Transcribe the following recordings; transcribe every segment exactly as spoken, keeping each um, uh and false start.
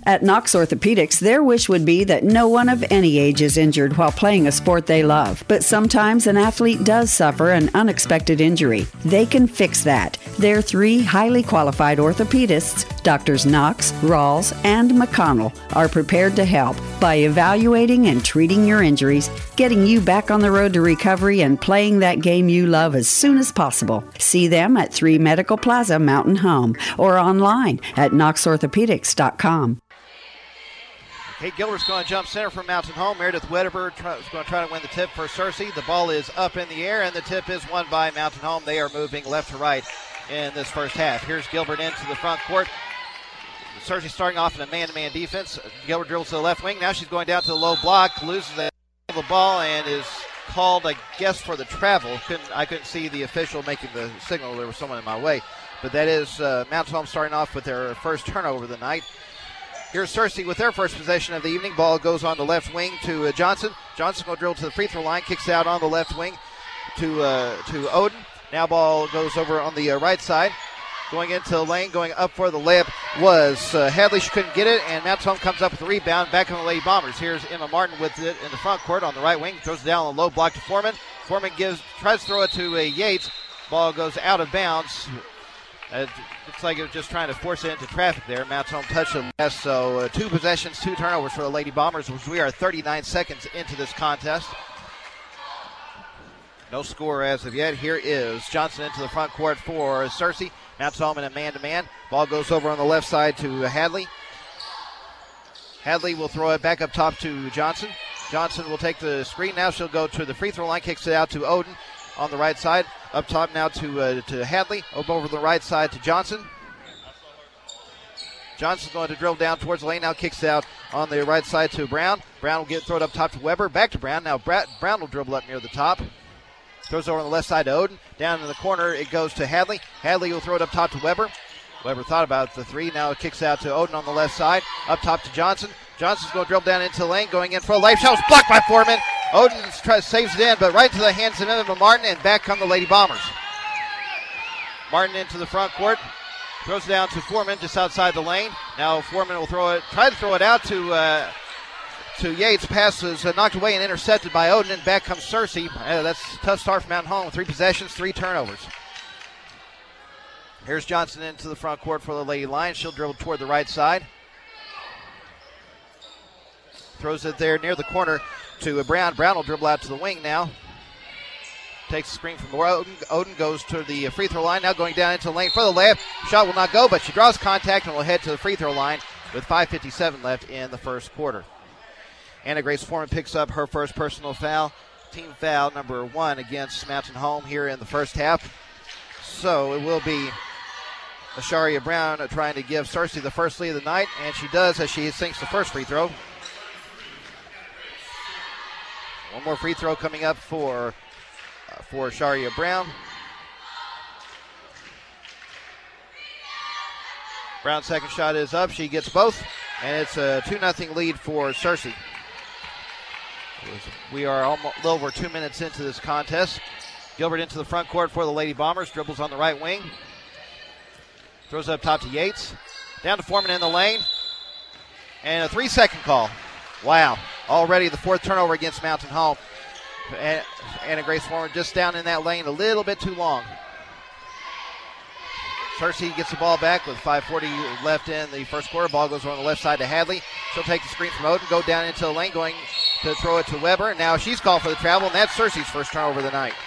At Knox Orthopedics, their wish would be that no one of any age is injured while playing a sport they love. But sometimes an athlete does suffer an unexpected injury. They can fix that. Their three highly qualified orthopedists, Doctors Knox, Rawls, and McConnell, are prepared to help by evaluating and treating your injuries, getting you back on the road to recovery, and playing that game you love as soon as possible. See them at three Medical Plaza Mountain Home or online at knox orthopedics dot com. Kate Gilbert's going to jump center from Mountain Home. Meredith Wedderburg is going to try to win the tip for Searcy. The ball is up in the air, and the tip is won by Mountain Home. They are moving left to right in this first half. Here's Gilbert into the front court. Searcy starting off in a man-to-man defense. Gilbert dribbles to the left wing. Now she's going down to the low block, loses the, the ball, and is called, I guess, for the travel. Couldn't, I couldn't see the official making the signal. There was someone in my way. But that is uh, Mountain Home starting off with their first turnover of the night. Here's Searcy with their first possession of the evening. Ball goes on the left wing to uh, Johnson. Johnson will drill to the free throw line, kicks out on the left wing to uh, to Oden. Now ball goes over on the uh, right side. Going into the lane, going up for the layup was uh, Hadley. She couldn't get it, and Mountain Home comes up with the rebound. Back on the Lady Bombers. Here's Emma Martin with it in the front court on the right wing. Throws it down on the low block to Foreman. Foreman gives tries to throw it to uh, Yates. Ball goes out of bounds. Uh, looks like it was just trying to force it into traffic there. Mountain Home touched it last. So uh, two possessions, two turnovers for the Lady Bombers, which we are thirty-nine seconds into this contest. No score as of yet. Here is Johnson into the front court for Searcy. Mountain Home in a man-to-man. Ball goes over on the left side to Hadley. Hadley will throw it back up top to Johnson. Johnson will take the screen. Now she'll go to the free throw line, kicks it out to Oden on the right side. Up top now to uh, to Hadley. Up over the right side to Johnson. Johnson's going to drill down towards the lane. Now kicks out on the right side to Brown. Brown will get thrown up top to Weber. Back to Brown. Now Brad, Brown will dribble up near the top. Throws over on the left side to Oden. Down in the corner it goes to Hadley. Hadley will throw it up top to Weber. Weber thought about the three. Now it kicks out to Oden on the left side. Up top to Johnson. Johnson's going to dribble down into the lane. Going in for a late shot. Was blocked by Foreman. Oden tries, saves it in, but right to the hands of Emma Martin, and back come the Lady Bombers. Martin into the front court. Throws it down to Foreman just outside the lane. Now Foreman will throw it, try to throw it out to uh, to Yates. Pass is uh, knocked away and intercepted by Oden, and back comes Searcy. Uh, that's a tough start for Mountain Home. Three possessions, three turnovers. Here's Johnson into the front court for the Lady Lions. She'll dribble toward the right side. Throws it there near the corner to Brown. Brown will dribble out to the wing now. Takes the screen from Oden. Oden goes to the free throw line. Now going down into the lane for the layup. Shot will not go, but she draws contact and will head to the free throw line with five fifty-seven left in the first quarter. Anna Grace Foreman picks up her first personal foul. Team foul number one against Mountain Home here in the first half. So it will be Asharia Brown trying to give Searcy the first lead of the night, and she does as she sinks the first free throw. One more free throw coming up for uh, for Sharia Brown. Brown's second shot is up. She gets both, and it's a two nothing lead for Searcy. We are almost a little over two minutes into this contest. Gilbert into the front court for the Lady Bombers. Dribbles on the right wing. Throws it up top to Yates. Down to Foreman in the lane. And a three-second call. Wow. Already the fourth turnover against Mountain Home. Anna Grace Foreman just down in that lane a little bit too long. Searcy gets the ball back with five forty left in the first quarter. Ball goes on the left side to Hadley. She'll take the screen from Oden, go down into the lane, going to throw it to Weber. Now she's called for the travel, and that's Searcy's first turnover of the night.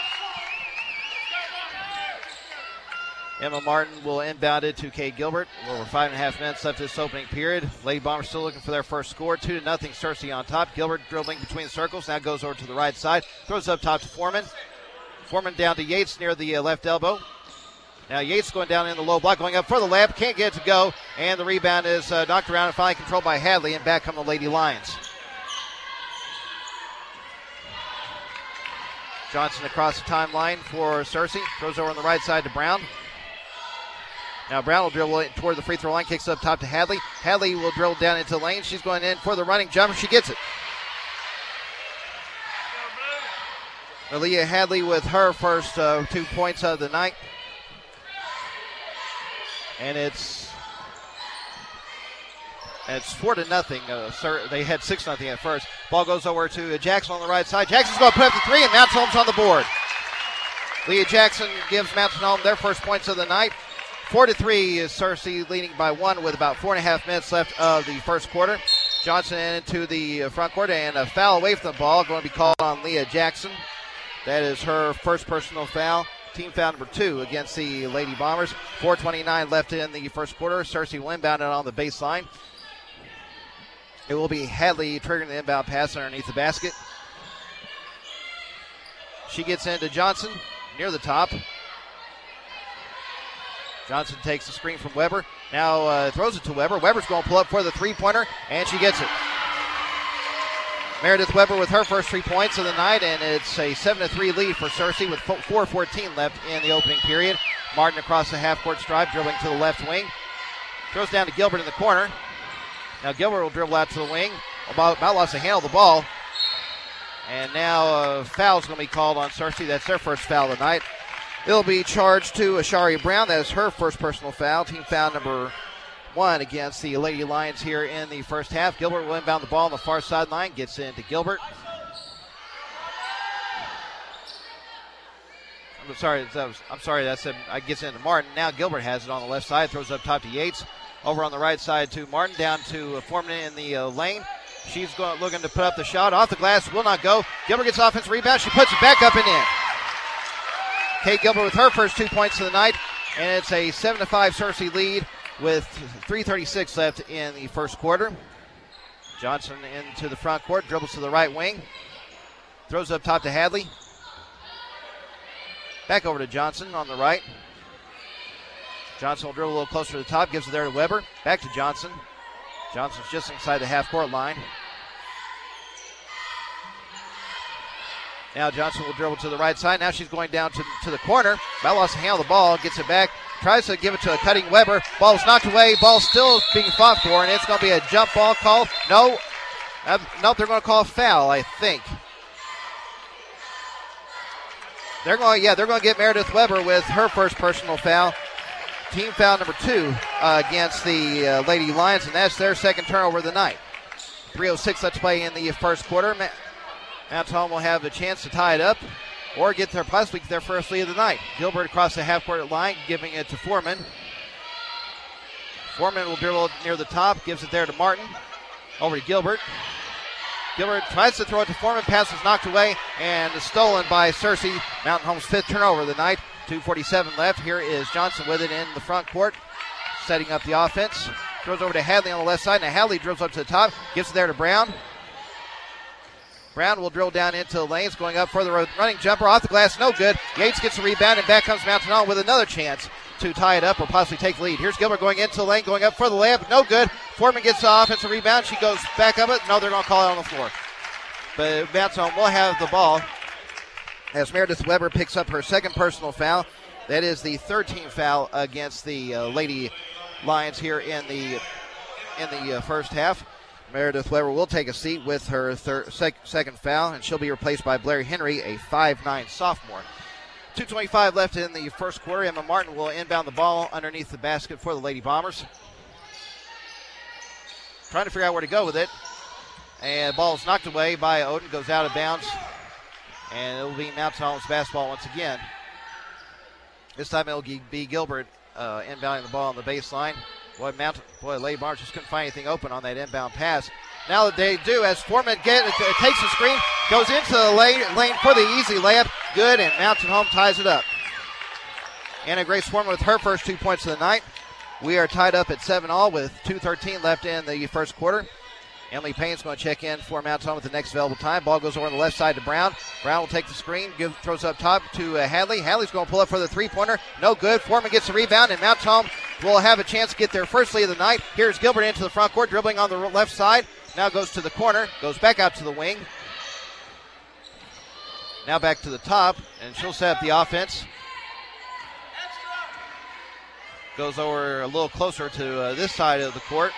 Emma Martin will inbound it to Kay Gilbert. Over five and a half minutes left this opening period. Lady Bombers still looking for their first score. Two to nothing, Searcy on top. Gilbert dribbling between the circles. Now goes over to the right side. Throws up top to Foreman. Foreman down to Yates near the uh, left elbow. Now Yates going down in the low block, going up for the layup. Can't get it to go. And the rebound is uh, knocked around and finally controlled by Hadley. And back come the Lady Lions. Johnson across the timeline for Searcy. Throws over on the right side to Brown. Now Brown will dribble it toward the free throw line, kicks up top to Hadley. Hadley will drill down into the lane. She's going in for the running jumper. She gets it. Malia Hadley with her first uh, two points of the night. And it's It's four to nothing. Uh, sir, they had six nothing at first. Ball goes over to Jackson on the right side. Jackson's going to put up the three, and Mountain Home's on the board. Leah Jackson gives Mountain Home their first points of the night. Four to three is Searcy leading by one with about four and a half minutes left of the first quarter. Johnson into the front court, and a foul away from the ball going to be called on Leah Jackson. That is her first personal foul. Team foul number two against the Lady Bombers. four twenty-nine left in the first quarter. Searcy will inbound it on the baseline. It will be Hadley triggering the inbound pass underneath the basket. She gets into Johnson near the top. Johnson takes the screen from Weber. Now uh, throws it to Weber. Weber's going to pull up for the three-pointer, and she gets it. Meredith Weber with her first three points of the night, and it's a seven to three lead for Searcy with four fourteen left in the opening period. Martin across the half-court stripe, dribbling to the left wing. Throws down to Gilbert in the corner. Now Gilbert will dribble out to the wing. About, about lost the handle of the ball. And now a foul's going to be called on Searcy. That's their first foul of the night. It'll be charged to Ashari Brown. That is her first personal foul. Team foul number one against the Lady Lions here in the first half. Gilbert will inbound the ball on the far sideline. Gets into Gilbert. I'm sorry. That was, I'm sorry. That's a, I gets into Martin. Now Gilbert has it on the left side. Throws up top to Yates. Over on the right side to Martin. Down to Foreman in the uh, lane. She's going, looking to put up the shot. Off the glass. Will not go. Gilbert gets offensive rebound. She puts it back up and in. Kate Gilbert with her first two points of the night. And it's a seven to five Searcy lead with three thirty-six left in the first quarter. Johnson into the front court. Dribbles to the right wing. Throws up top to Hadley. Back over to Johnson on the right. Johnson will dribble a little closer to the top. Gives it there to Weber. Back to Johnson. Johnson's just inside the half-court line. Now Johnson will dribble to the right side. Now she's going down to, to the corner. About lost the handle of the ball. Gets it back. Tries to give it to a cutting Weber. Ball's knocked away. Ball still being fought for, and it's going to be a jump ball call. No. Uh, nope, they're going to call a foul, I think. They're going, yeah, they're going to get Meredith Weber with her first personal foul. Team foul number two uh, against the uh, Lady Lions, and that's their second turnover of the night. three oh six let's play in the first quarter. Ma- Mountain Home will have a chance to tie it up or get their possibly their first lead of the night. Gilbert across the half-court line, giving it to Foreman. Foreman will dribble near the top, gives it there to Martin. Over to Gilbert. Gilbert tries to throw it to Foreman. Pass is knocked away and is stolen by Searcy. Mountain Home's fifth turnover of the night. two forty-seven left. Here is Johnson with it in the front court, setting up the offense. Throws over to Hadley on the left side. Now Hadley dribbles up to the top, gives it there to Brown. Brown will drill down into the lanes, going up for the running jumper. Off the glass, no good. Yates gets the rebound, and back comes Mountain Home with another chance to tie it up or possibly take the lead. Here's Gilbert going into the lane, going up for the layup. No good. Foreman gets the offensive rebound. She goes back up it. No, they're going to call it on the floor. But Mountain Home will have the ball as Meredith Weber picks up her second personal foul. That is the third team foul against the uh, Lady Lions here in the in the uh, first half. Meredith Weber will take a seat with her third, sec- second foul, and she'll be replaced by Blair Henry, a five nine sophomore. two twenty-five left in the first quarter. Emma Martin will inbound the ball underneath the basket for the Lady Bombers. Trying to figure out where to go with it. And the ball is knocked away by Odin, goes out of bounds. And it will be Mountain Home's basketball once again. This time it will be Gilbert uh, inbounding the ball on the baseline. Boy, Mountain, boy, Lady Bombers just couldn't find anything open on that inbound pass. Now that they do, as Foreman get, it, it takes the screen, goes into the lane, lane for the easy layup. Good, and Mountain Home ties it up. Anna Grace Foreman with her first two points of the night. We are tied up at seven all with two thirteen left in the first quarter. Emily Payne's going to check in for Mountain Home at the next available time. Ball goes over on the left side to Brown. Brown will take the screen, give, throws up top to uh, Hadley. Hadley's going to pull up for the three-pointer. No good. Foreman gets the rebound, and Mountain Home will have a chance to get their first lead of the night. Here's Gilbert into the front court, dribbling on the left side. Now goes to the corner, goes back out to the wing. Now back to the top, and she'll set up the offense. Goes over a little closer to uh, this side of the court.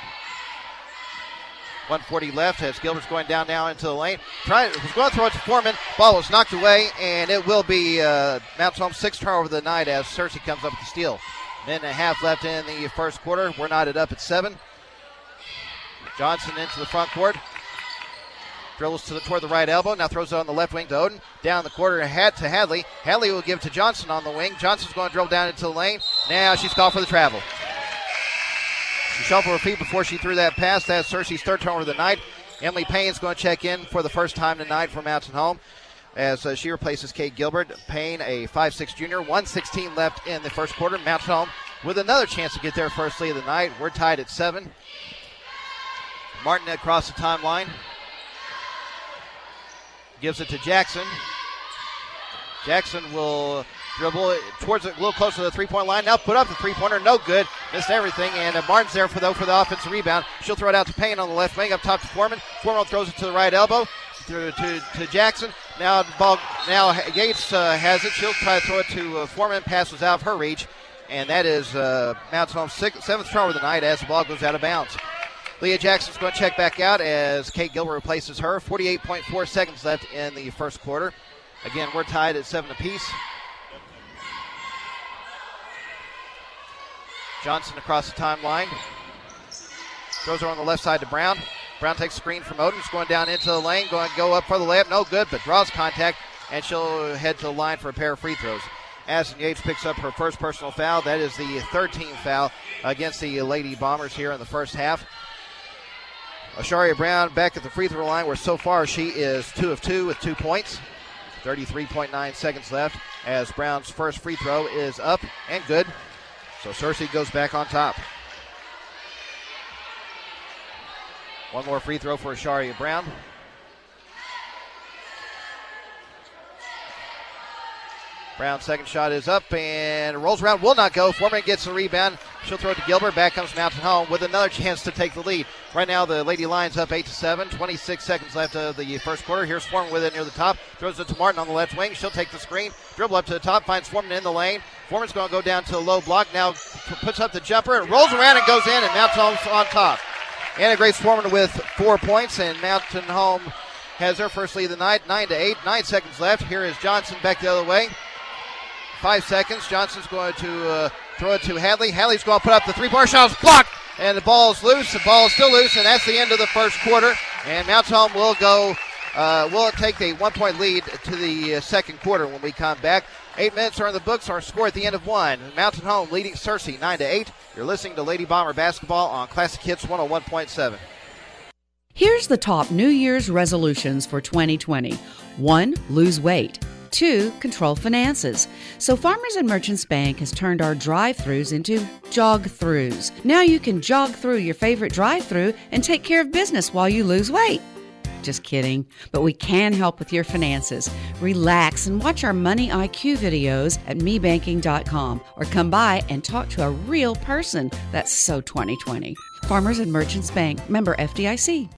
one forty left as Gilbert's going down now into the lane. Trying, was going to throw it to Foreman. Ball was knocked away, and it will be uh, Mountain Home's sixth turnover of the night as Searcy comes up with the steal. Minute and a half left in the first quarter. We're knotted up at seven. Johnson into the front court. Dribbles to the, toward the right elbow. Now throws it on the left wing to Oden. Down the quarter ahead to Hadley. Hadley will give to Johnson on the wing. Johnson's going to dribble down into the lane. Now she's called for the travel. She shuffled her feet before she threw that pass. That's Searcy's third turnover of the night. Emily Payne's going to check in for the first time tonight for Mountain Home as uh, she replaces Kate Gilbert. Payne, a five six junior. one sixteen left in the first quarter. Mountain Home with another chance to get their first lead of the night. We're tied at seven. Martin across the timeline. Gives it to Jackson. Jackson will dribble it towards it a little closer to the three-point line. Now put up the three-pointer. No good. Missed everything. And uh, Martin's there for, though, for the offensive rebound. She'll throw it out to Payne on the left wing. Up top to Foreman. Foreman throws it to the right elbow. Through to, to Jackson. Now the ball. Now Yates uh, has it. She'll try to throw it to uh, Foreman. Pass was out of her reach. And that is uh, Mountain Home's sixth, seventh turnover of the night as the ball goes out of bounds. Leah Jackson's going to check back out as Kate Gilbert replaces her. forty-eight point four seconds left in the first quarter. Again, we're tied at seven apiece. Johnson across the timeline. Throws her on the left side to Brown. Brown takes a screen from Oden. She's going down into the lane. Going to go up for the layup. No good, but draws contact. And she'll head to the line for a pair of free throws. Addison Yates picks up her first personal foul. That is the third team foul against the Lady Bombers here in the first half. Asharia Brown back at the free throw line where so far she is two of two with two points. thirty-three point nine seconds left as Brown's first free throw is up and good. So Searcy goes back on top. One more free throw for Asharia Brown. Brown's second shot is up and rolls around, will not go. Foreman gets the rebound. She'll throw it to Gilbert. Back comes Mountain Home with another chance to take the lead. Right now the Lady Lions up eight to seven. twenty-six seconds left of the first quarter. Here's Foreman with it near the top. Throws it to Martin on the left wing. She'll take the screen. Dribble up to the top. Finds Foreman in the lane. Foreman's going to go down to the low block. Now puts up the jumper. It rolls around and goes in, and Mountain Home's on top. Anna Grace Foreman with four points, and Mountain Home has their first lead of the night. Nine to eight. Nine seconds left. Here is Johnson back the other way. Five seconds. Johnson's going to uh, throw it to Hadley. Hadley's going to put up the three-point shot. It's blocked, and the ball's loose. The ball is still loose, and that's the end of the first quarter. And Mountain Home will go, uh, will take the one-point lead to the uh, second quarter when we come back. Eight minutes are in the books. Our score at the end of one. Mountain Home leading Searcy nine to eight. You're listening to Lady Bomber basketball on Classic Hits one oh one point seven. Here's the top New Year's resolutions for twenty twenty. One, lose weight. Two, control finances. So Farmers and Merchants Bank has turned our drive-thrus into jog-throughs. Now you can jog through your favorite drive-thru and take care of business while you lose weight. Just kidding, but we can help with your finances. Relax and watch our Money I Q videos at me banking dot com or come by and talk to a real person. That's so twenty twenty. Farmers and Merchants Bank, member F D I C.